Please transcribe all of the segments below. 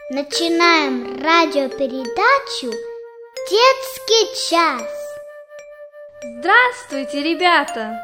Начинаем радиопередачу «Детский час». Здравствуйте, ребята!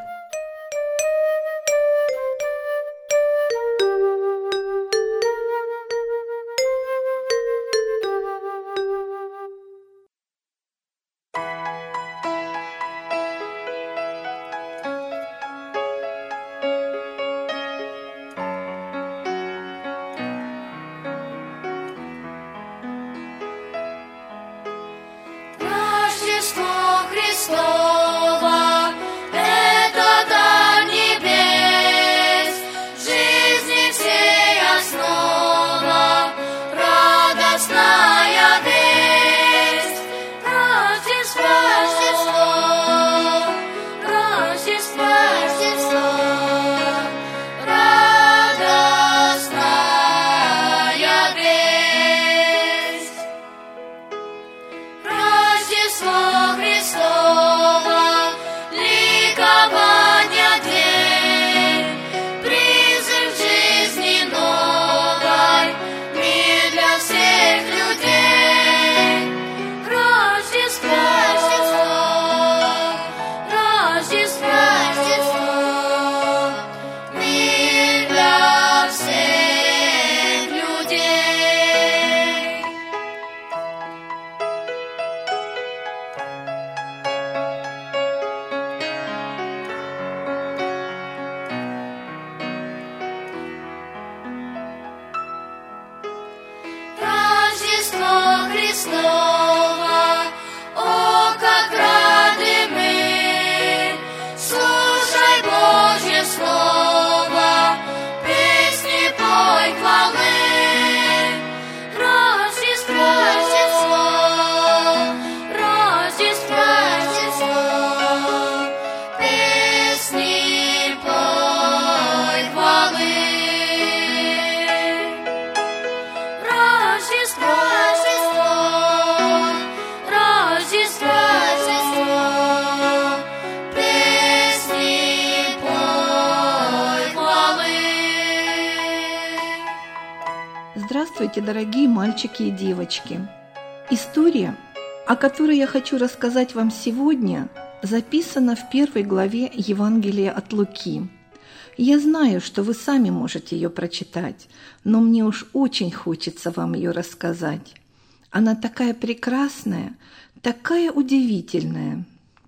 Здравствуйте, дорогие мальчики и девочки! История, о которой я хочу рассказать вам сегодня, записана в 1 главе Евангелия от Луки. Я знаю, что вы сами можете ее прочитать, но мне уж очень хочется вам ее рассказать. Она такая прекрасная, такая удивительная.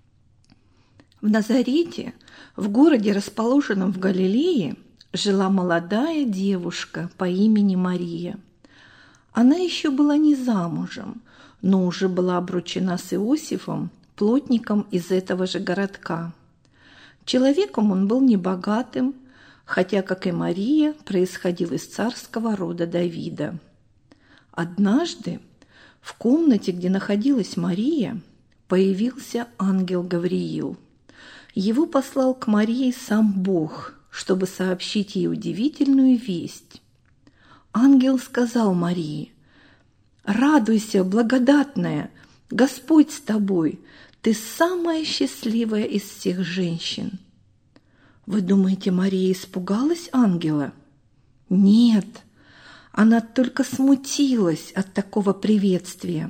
В Назарете, в городе, расположенном в Галилее, жила молодая девушка по имени Мария. Она еще была не замужем, но уже была обручена с Иосифом, плотником из этого же городка. Человеком он был небогатым, хотя, как и Мария, происходил из царского рода Давида. Однажды в комнате, где находилась Мария, появился ангел Гавриил. Его послал к Марии сам Бог, чтобы сообщить ей удивительную весть. Ангел сказал Марии: «Радуйся, благодатная, Господь с тобой, ты самая счастливая из всех женщин». Вы думаете, Мария испугалась ангела? Нет, она только смутилась от такого приветствия.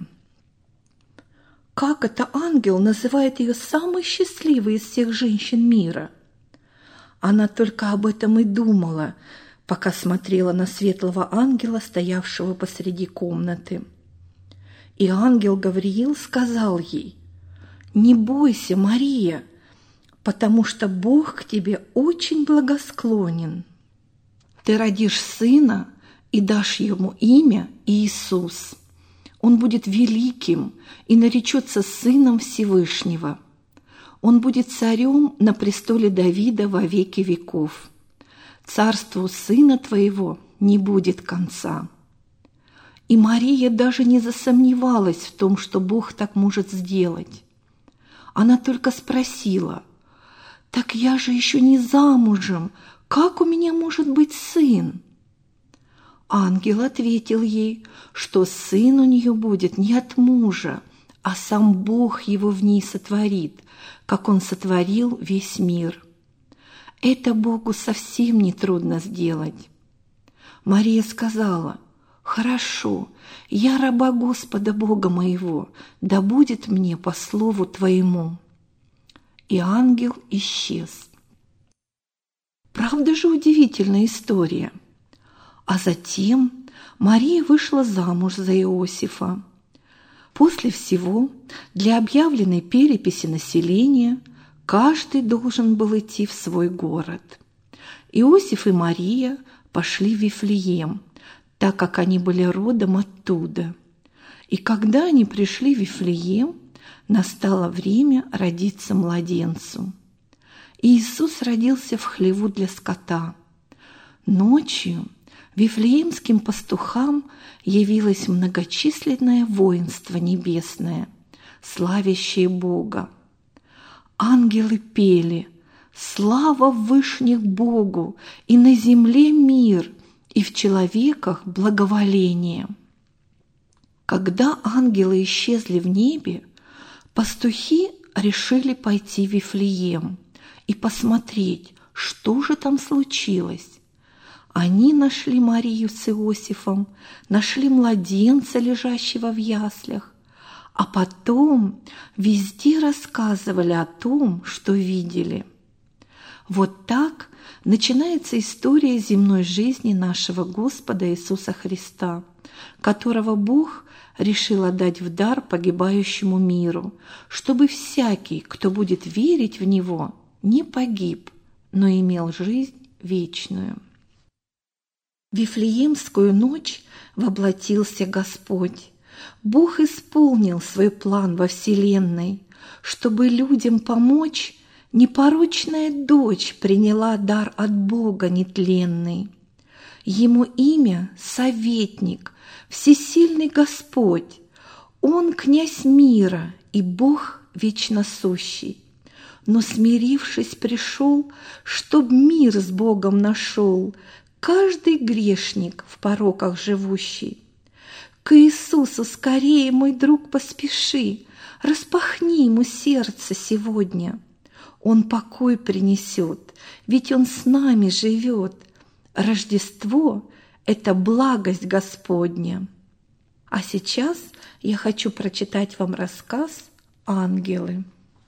Как это ангел называет ее самой счастливой из всех женщин мира? Она только об этом и думала, пока смотрела на светлого ангела, стоявшего посреди комнаты. И ангел Гавриил сказал ей: «Не бойся, Мария, потому что Бог к тебе очень благосклонен. Ты родишь сына и дашь ему имя Иисус. Он будет великим и наречется Сыном Всевышнего. Он будет царем на престоле Давида во веки веков. Царству сына твоего не будет конца». И Мария даже не засомневалась в том, что Бог так может сделать. Она только спросила: «Так я же еще не замужем, как у меня может быть сын?» Ангел ответил ей, что сын у нее будет не от мужа, а сам Бог его в ней сотворит, как он сотворил весь мир. Это Богу совсем не трудно сделать. Мария сказала: «Хорошо, я раба Господа Бога моего, да будет мне по слову Твоему». И ангел исчез. Правда же удивительная история? А затем Мария вышла замуж за Иосифа. После всего для объявленной переписи населения каждый должен был идти в свой город. Иосиф и Мария пошли в Вифлеем, так как они были родом оттуда. И когда они пришли в Вифлеем, настало время родиться младенцу. И Иисус родился в хлеву для скота. Ночью вифлеемским пастухам явилось многочисленное воинство небесное, славящее Бога. Ангелы пели: «Слава вышних Богу, и на земле мир, и в человеках благоволение». Когда ангелы исчезли в небе, пастухи решили пойти в Вифлеем и посмотреть, что же там случилось. Они нашли Марию с Иосифом, нашли младенца, лежащего в яслях, а потом везде рассказывали о том, что видели. Вот так начинается история земной жизни нашего Господа Иисуса Христа, которого Бог решил отдать в дар погибающему миру, чтобы всякий, кто будет верить в Него, не погиб, но имел жизнь вечную. В Вифлеемскую ночь воплотился Господь. Бог исполнил свой план во вселенной, чтобы людям помочь. Непорочная дочь приняла дар от Бога нетленный. Ему имя – Советник, Всесильный Господь. Он князь мира и Бог вечносущий. Но, смирившись, пришел, чтоб мир с Богом нашел каждый грешник в пороках живущий. К Иисусу скорее, мой друг, поспеши, распахни ему сердце сегодня. Он покой принесет, ведь Он с нами живет. Рождество – это благость Господня. А сейчас я хочу прочитать вам рассказ «Ангелы».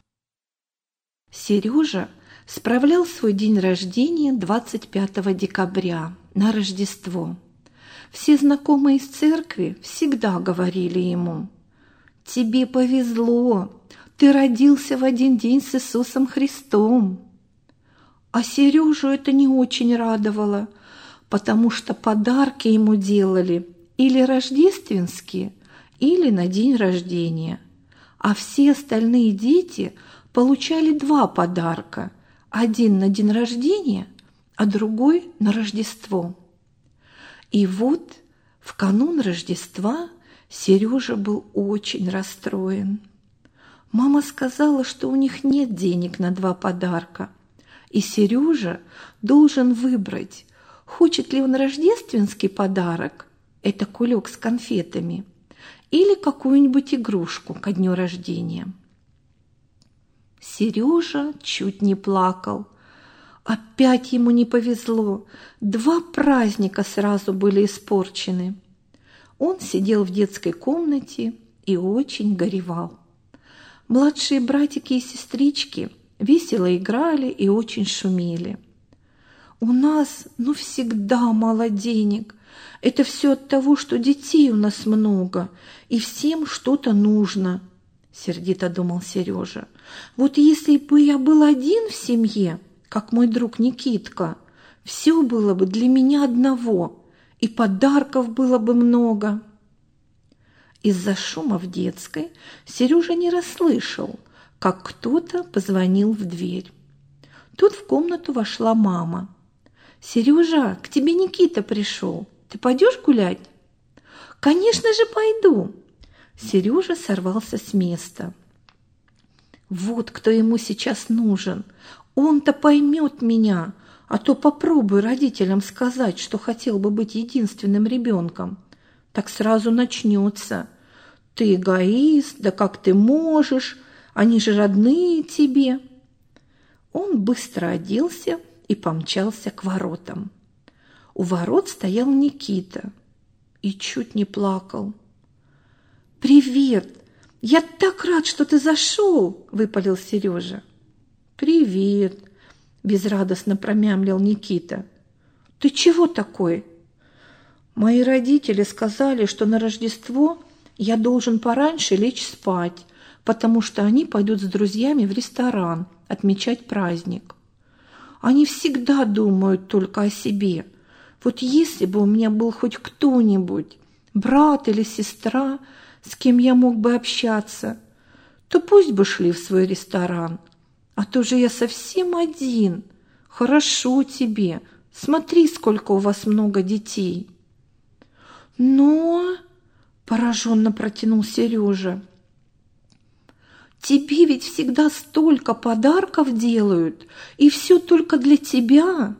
Сережа справлял свой день рождения 25 декабря на Рождество. Все знакомые из церкви всегда говорили ему: «Тебе повезло, ты родился в один день с Иисусом Христом». А Сережу это не очень радовало, потому что подарки ему делали или рождественские, или на день рождения, а все остальные дети получали 2 подарка, один на день рождения, а другой на Рождество. И вот в канун Рождества Сережа был очень расстроен. Мама сказала, что у них нет денег на 2 подарка, и Сережа должен выбрать, хочет ли он рождественский подарок, это кулек с конфетами, или какую-нибудь игрушку ко дню рождения. Сережа чуть не плакал. Опять ему не повезло. 2 праздника сразу были испорчены. Он сидел в детской комнате и очень горевал. Младшие братики и сестрички весело играли и очень шумели. «У нас, всегда мало денег. Это все от того, что детей у нас много, и всем что-то нужно», — сердито думал Сережа. «Вот если бы я был один в семье, как мой друг Никитка, все было бы для меня одного, и подарков было бы много». Из-за шума в детской Сережа не расслышал, как кто-то позвонил в дверь. Тут в комнату вошла мама. «Сережа, к тебе Никита пришел. Ты пойдешь гулять?» «Конечно же пойду!» Сережа сорвался с места. «Вот кто ему сейчас нужен. Он-то поймет меня, а то попробуй родителям сказать, что хотел бы быть единственным ребенком. Так сразу начнется: ты эгоист, да как ты можешь, они же родные тебе». Он быстро оделся и помчался к воротам. У ворот стоял Никита. и чуть не плакал. «Привет! Я так рад, что ты зашел!» – выпалил Сережа. «Привет!» – безрадостно промямлил Никита. «Ты чего такой?» «Мои родители сказали, что на Рождество я должен пораньше лечь спать, потому что они пойдут с друзьями в ресторан отмечать праздник. Они всегда думают только о себе. Вот если бы у меня был хоть кто-нибудь, брат или сестра, с кем я мог бы общаться, то пусть бы шли в свой ресторан. А то же я совсем один. Хорошо тебе. Смотри, сколько у вас много детей». «Но...» – пораженно протянул Сережа. «Тебе ведь всегда столько подарков делают, и все только для тебя».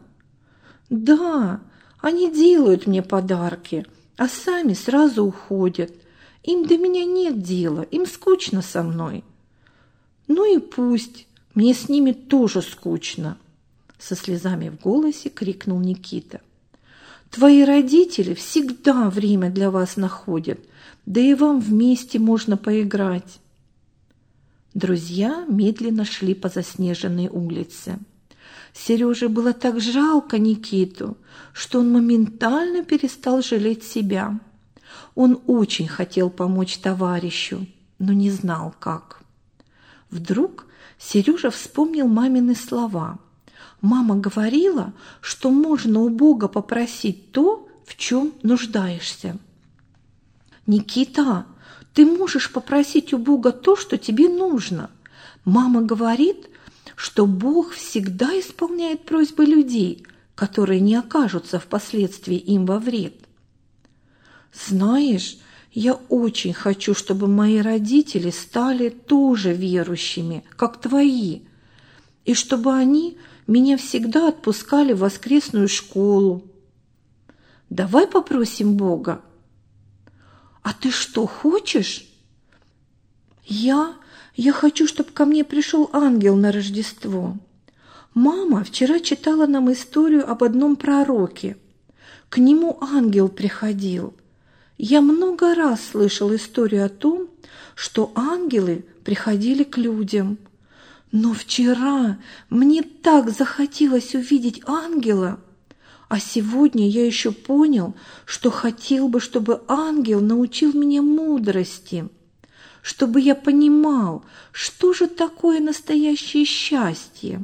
«Да, они делают мне подарки, а сами сразу уходят. Им до меня нет дела, им скучно со мной». «Ну и пусть, мне с ними тоже скучно», – со слезами в голосе крикнул Никита. «Твои родители всегда время для вас находят, да и вам вместе можно поиграть». Друзья медленно шли по заснеженной улице. Сереже было так жалко Никиту, что он моментально перестал жалеть себя. Он очень хотел помочь товарищу, но не знал, как. Вдруг Сережа вспомнил мамины слова. Мама говорила, что можно у Бога попросить то, в чем нуждаешься. «Никита, ты можешь попросить у Бога то, что тебе нужно. Мама говорит, что Бог всегда исполняет просьбы людей, которые не окажутся впоследствии им во вред. Знаешь, я очень хочу, чтобы мои родители стали тоже верующими, как твои, и чтобы они меня всегда отпускали в воскресную школу. Давай попросим Бога». «А ты что, хочешь?» Я хочу, чтобы ко мне пришел ангел на Рождество. Мама вчера читала нам историю об одном пророке. К нему ангел приходил. Я много раз слышал историю о том, что ангелы приходили к людям. Но вчера мне так захотелось увидеть ангела, а сегодня я еще понял, что хотел бы, чтобы ангел научил меня мудрости, чтобы я понимал, что же такое настоящее счастье.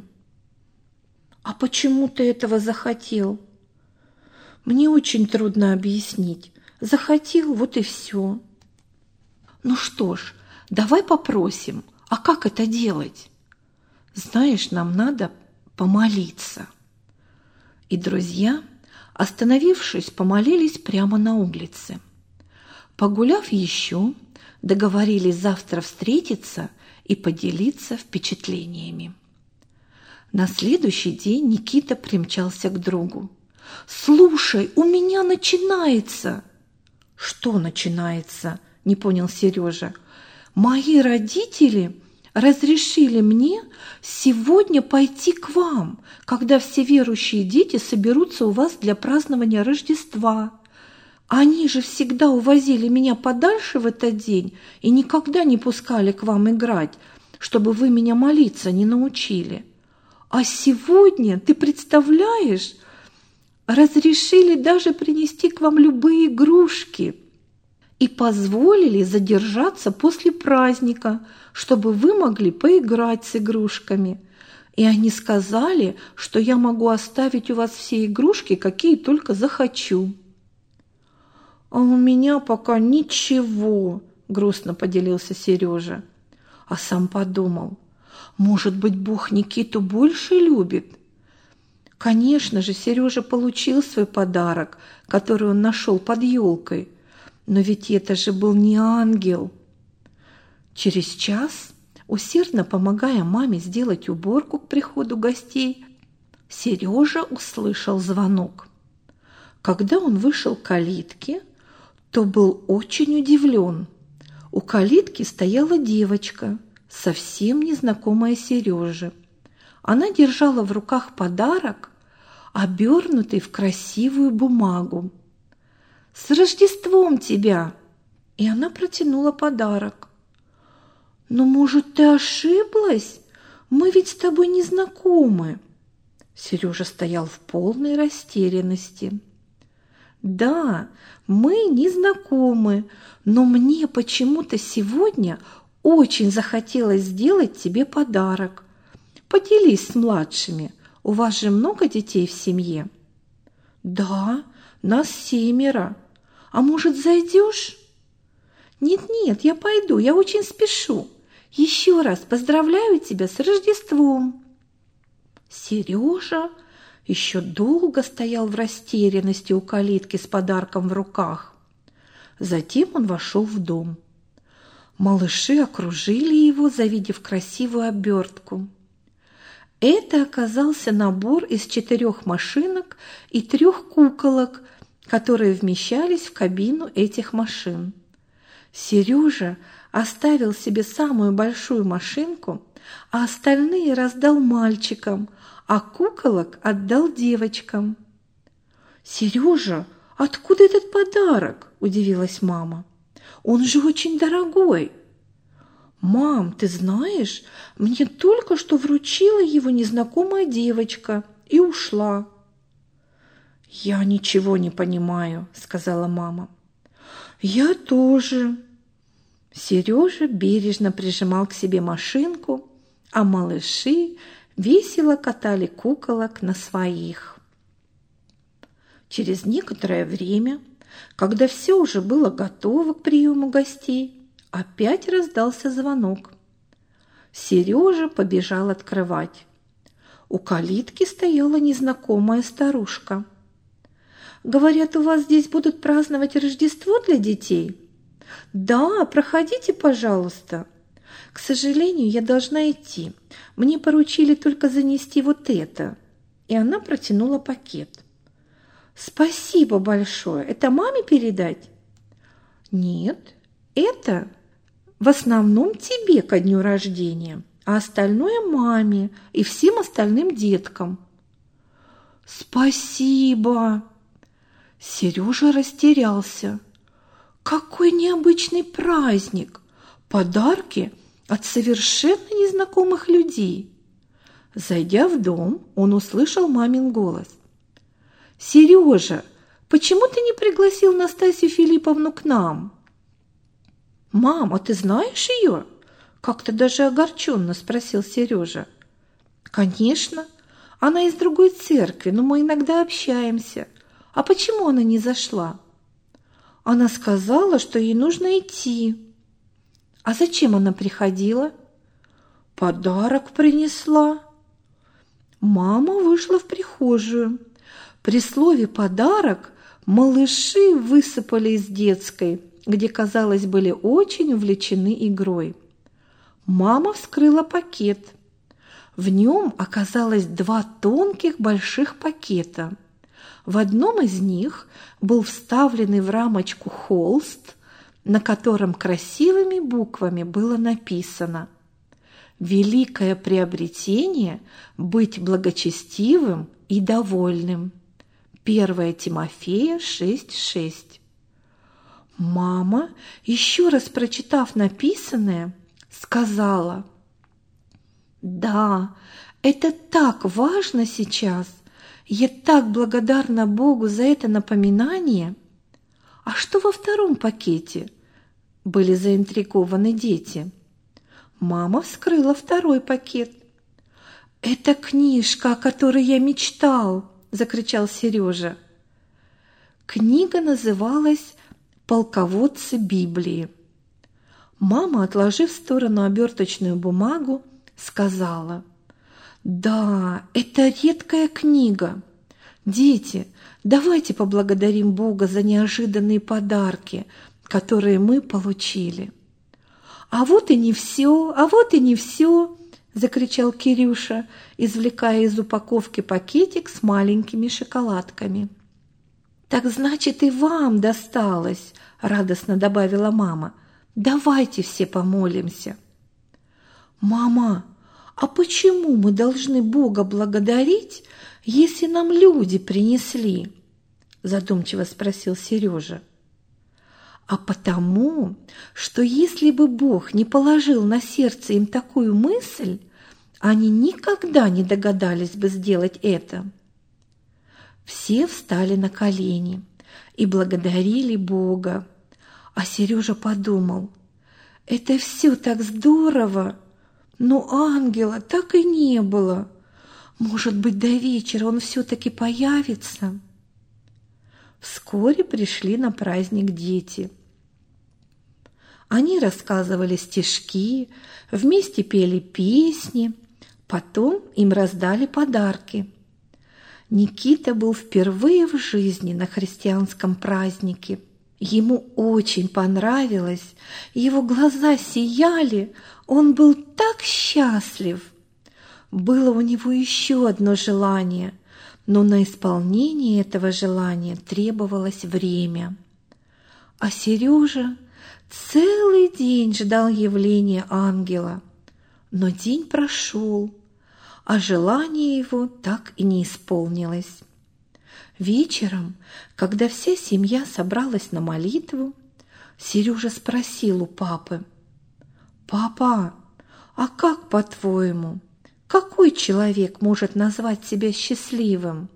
А почему ты этого захотел? Мне очень трудно объяснить. Захотел, вот и все. Ну что ж, давай попросим. А как это делать? Знаешь, нам надо помолиться. И друзья, остановившись, помолились прямо на улице. Погуляв еще, договорились завтра встретиться и поделиться впечатлениями. На следующий день Никита примчался к другу. «Слушай, у меня начинается!» «Что начинается?» – не понял Сережа. «Мои родители разрешили мне сегодня пойти к вам, когда все верующие дети соберутся у вас для празднования Рождества. Они же всегда увозили меня подальше в этот день и никогда не пускали к вам играть, чтобы вы меня молиться не научили. А сегодня, ты представляешь, разрешили даже принести к вам любые игрушки и позволили задержаться после праздника, чтобы вы могли поиграть с игрушками. И они сказали, что я могу оставить у вас все игрушки, какие только захочу». «А у меня пока ничего», – грустно поделился Сережа. А сам подумал, может быть, Бог Никиту больше любит? Конечно же, Сережа получил свой подарок, который он нашел под елкой, но ведь это же был не ангел. Через час, усердно помогая маме сделать уборку к приходу гостей, Сережа услышал звонок. Когда он вышел к калитке, то был очень удивлен. У калитки стояла девочка, совсем незнакомая Сереже. Она держала в руках подарок, обернутый в красивую бумагу. «С Рождеством тебя!» И она протянула подарок. «Но, может, ты ошиблась? Мы ведь с тобой не знакомы». Сережа стоял в полной растерянности. «Да, мы не знакомы, но мне почему-то сегодня очень захотелось сделать тебе подарок. Поделись с младшими, у вас же много детей в семье?» «Да, нас 7. А может, зайдешь?» «Нет-нет, я пойду, я очень спешу. Еще раз поздравляю тебя с Рождеством». Сережа еще долго стоял в растерянности у калитки с подарком в руках. Затем он вошел в дом. Малыши окружили его, завидев красивую обертку. Это оказался набор из 4 машинок и 3 куколок, которые вмещались в кабину этих машин. Сережа оставил себе самую большую машинку, а остальные раздал мальчикам, а куколок отдал девочкам. «Сережа, откуда этот подарок?» – удивилась мама. «Он же очень дорогой». «Мам, ты знаешь, мне только что вручила его незнакомая девочка и ушла». «Я ничего не понимаю», – сказала мама. «Я тоже». Сережа бережно прижимал к себе машинку, а малыши весело катали куколок на своих. Через некоторое время, когда все уже было готово к приему гостей, опять раздался звонок. Сережа побежал открывать. У калитки стояла незнакомая старушка. «Говорят, у вас здесь будут праздновать Рождество для детей?» «Да, проходите, пожалуйста. К сожалению, я должна идти. Мне поручили только занести вот это». И она протянула пакет. «Спасибо большое. Это маме передать?» «Нет, это в основном тебе ко дню рождения, а остальное маме и всем остальным деткам». «Спасибо!» Сережа растерялся. «Какой необычный праздник! Подарки от совершенно незнакомых людей!» Зайдя в дом, он услышал мамин голос. «Сережа, почему ты не пригласил Настасью Филипповну к нам?» «Мам, а ты знаешь ее?» – как-то даже огорченно спросил Сережа. «Конечно, она из другой церкви, но мы иногда общаемся. А почему она не зашла?» «Она сказала, что ей нужно идти». «А зачем она приходила?» «Подарок принесла». Мама вышла в прихожую. При слове «подарок» малыши высыпали из детской, где, казалось, были очень увлечены игрой. Мама вскрыла пакет. В нем оказалось 2 тонких больших пакета. В одном из них был вставленный в рамочку холст, на котором красивыми буквами было написано: «Великое приобретение – быть благочестивым и довольным». 1 Тимофея 6:6. Мама, еще раз прочитав написанное, сказала: «Да, это так важно сейчас. Я так благодарна Богу за это напоминание». «А что во 2 пакете?» – были заинтригованы дети. Мама вскрыла 2 пакет. «Это книжка, о которой я мечтал!» – закричал Сережа. Книга называлась «Полководцы Библии». Мама, отложив в сторону оберточную бумагу, сказала: «Да, это редкая книга. Дети, давайте поблагодарим Бога за неожиданные подарки, которые мы получили». «А вот и не все, а вот и не все!» – закричал Кирюша, извлекая из упаковки пакетик с маленькими шоколадками. «Так значит, и вам досталось!» – радостно добавила мама. «Давайте все помолимся». «Мама, а почему мы должны Бога благодарить, если нам люди принесли?» задумчиво спросил Сережа. А потому, что если бы Бог не положил на сердце им такую мысль, они никогда не догадались бы сделать это. Все встали на колени и благодарили Бога. А Сережа подумал: это все так здорово, но ангела так и не было. Может быть, до вечера он все-таки появится? Вскоре пришли на праздник дети. Они рассказывали стишки, вместе пели песни, потом им раздали подарки. Никита был впервые в жизни на христианском празднике. Ему очень понравилось, его глаза сияли, он был так счастлив. Было у него еще одно желание, но на исполнение этого желания требовалось время. А Сережа целый день ждал явления ангела, но день прошел, а желание его так и не исполнилось. Вечером, когда вся семья собралась на молитву, Сережа спросил у папы: «Папа, а как, по-твоему, какой человек может назвать себя счастливым?»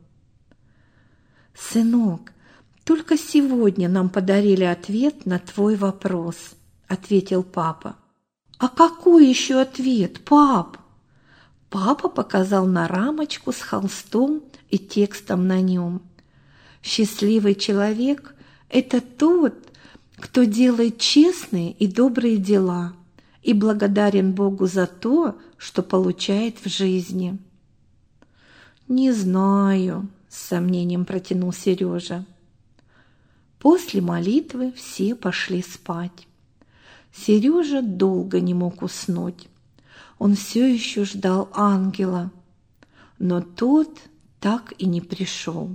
«Сынок, только сегодня нам подарили ответ на твой вопрос», — ответил папа. «А какой еще ответ, пап?» Папа показал на рамочку с холстом и текстом на нем. «Счастливый человек – это тот, кто делает честные и добрые дела и благодарен Богу за то, что получает в жизни». «Не знаю», – с сомнением протянул Сережа. После молитвы все пошли спать. Сережа долго не мог уснуть. Он все еще ждал ангела, но тот так и не пришел.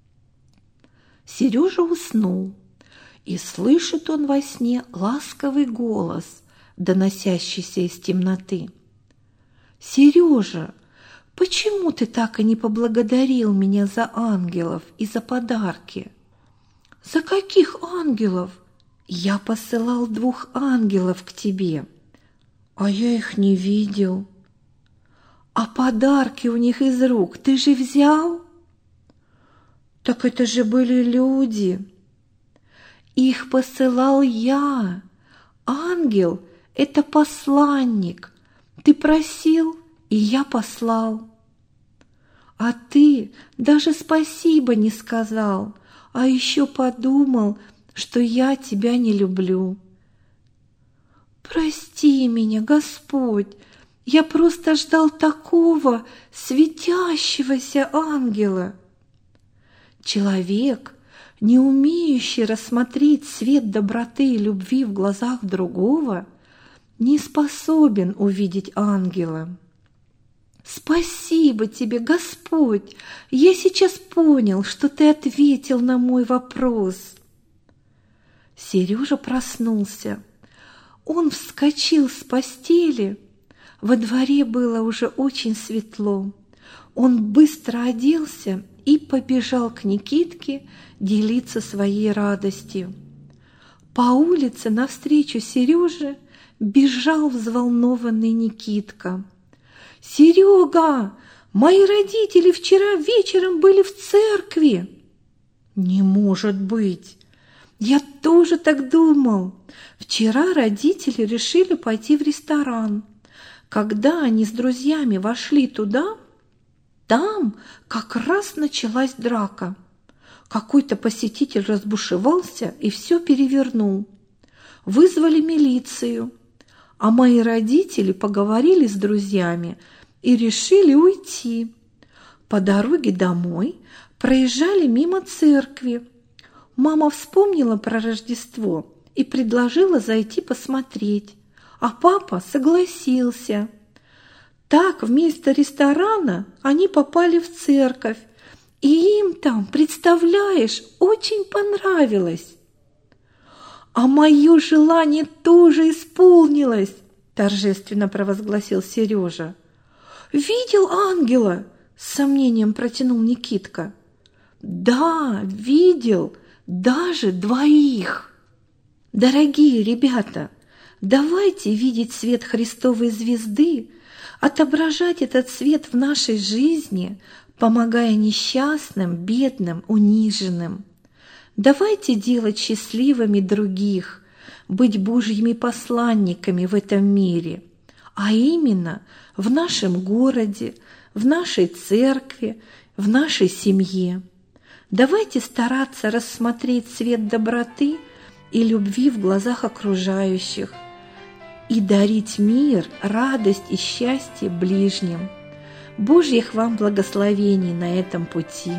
Сережа уснул, и слышит он во сне ласковый голос, доносящийся из темноты. «Сережа, почему ты так и не поблагодарил меня за ангелов и за подарки?» «За каких ангелов?» «Я посылал 2 ангелов к тебе, а я их не видел». «А подарки у них из рук ты же взял?» «Так это же были люди». «Их посылал я. Ангел – это посланник. Ты просил, и я послал. А ты даже спасибо не сказал, а еще подумал, что я тебя не люблю. Прости меня, Господь, я просто ждал такого светящегося ангела». Человек, не умеющий рассмотреть свет доброты и любви в глазах другого, не способен увидеть ангела. «Спасибо тебе, Господь! Я сейчас понял, что ты ответил на мой вопрос». Сережа проснулся. Он вскочил с постели. Во дворе было уже очень светло. Он быстро оделся и побежал к Никитке делиться своей радостью. По улице навстречу Сереже бежал взволнованный Никитка. «Серега, мои родители вчера вечером были в церкви!» «Не может быть! Я тоже так думал. Вчера родители решили пойти в ресторан. Когда они с друзьями вошли туда, там как раз началась драка. Какой-то посетитель разбушевался и все перевернул. Вызвали милицию, а мои родители поговорили с друзьями и решили уйти. По дороге домой проезжали мимо церкви. Мама вспомнила про Рождество и предложила зайти посмотреть, а папа согласился. Так вместо ресторана они попали в церковь, и им там, представляешь, очень понравилось. «А мое желание тоже исполнилось», – торжественно провозгласил Сережа. «Видел ангела?» – с сомнением протянул Никитка. Да, видел даже 2. Дорогие ребята, давайте видеть свет Христовой звезды, отображать этот свет в нашей жизни, помогая несчастным, бедным, униженным. Давайте делать счастливыми других, быть Божьими посланниками в этом мире, а именно в нашем городе, в нашей церкви, в нашей семье. Давайте стараться рассмотреть свет доброты и любви в глазах окружающих и дарить мир, радость и счастье ближним. Божьих вам благословений на этом пути!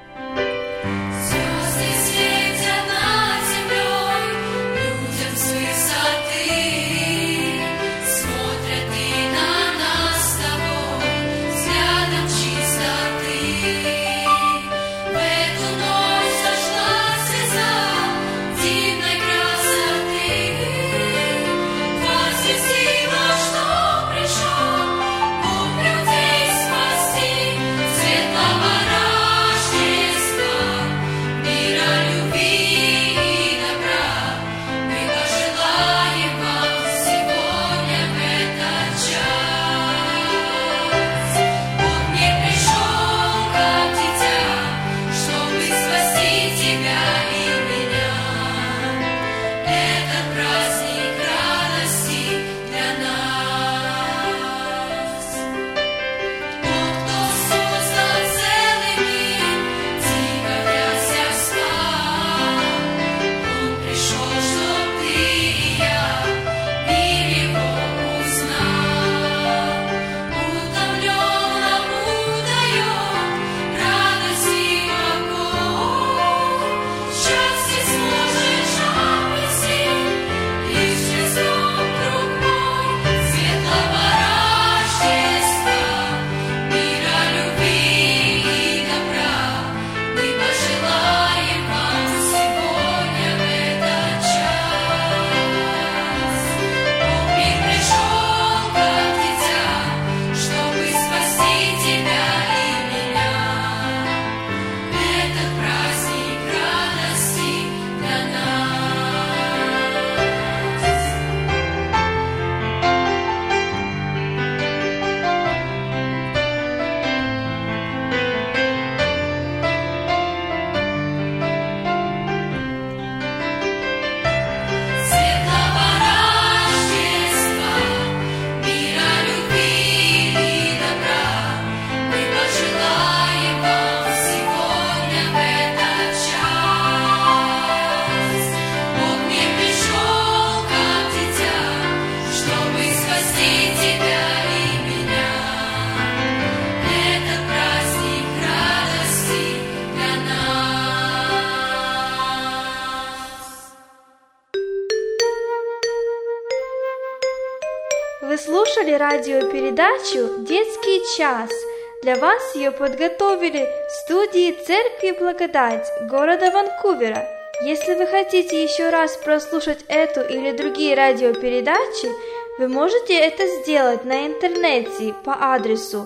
Вы слушали радиопередачу «Детский час». Для вас ее подготовили в студии Церкви Благодать города Ванкувера. Если вы хотите еще раз прослушать эту или другие радиопередачи, вы можете это сделать на интернете по адресу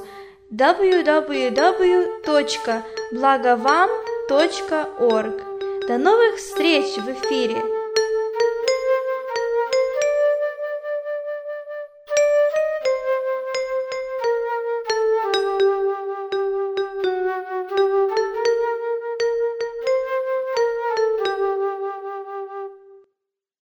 www.blagovam.org. До новых встреч в эфире!